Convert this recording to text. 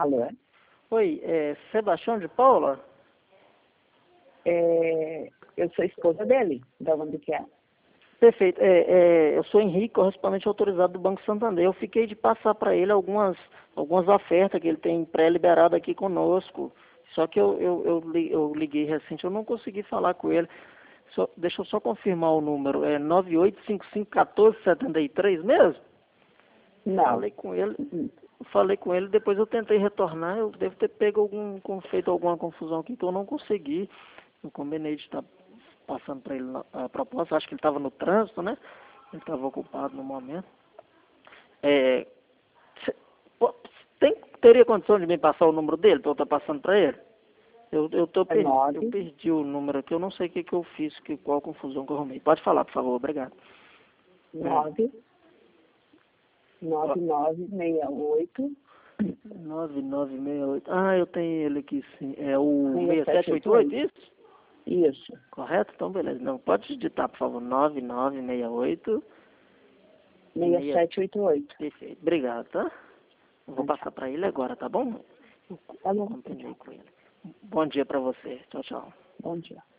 Alô? Oi, Sebastião de Paula? Eu sou esposa dele. Da onde que é? Perfeito. Eu sou Henrique, correspondente autorizado do Banco Santander. Eu fiquei de passar para ele algumas ofertas que ele tem pré-liberado aqui conosco. Só que eu liguei recente, eu não consegui falar com ele. Deixa eu só confirmar o número. É 98551473 mesmo? Não. Falei com ele, depois eu tentei retornar, eu devo ter feito alguma confusão aqui que eu não consegui. Eu combinei de estar passando para ele a proposta, acho que ele estava no trânsito, né? Ele estava ocupado no momento. Teria condição de me passar o número dele para eu estar passando para ele? Eu perdi o número aqui, eu não sei o que eu fiz, qual confusão que eu arrumei. Pode falar, por favor, obrigado. 9968. 9968. Ah, eu tenho ele aqui sim. É o 6788, isso? Isso. Correto? Então, beleza. Não, pode digitar, por favor. 9968. 6788. Perfeito. Obrigado, tá? Eu vou passar para ele agora, tá bom? Tá bom. Combinei com ele. Bom dia para você. Tchau, tchau. Bom dia.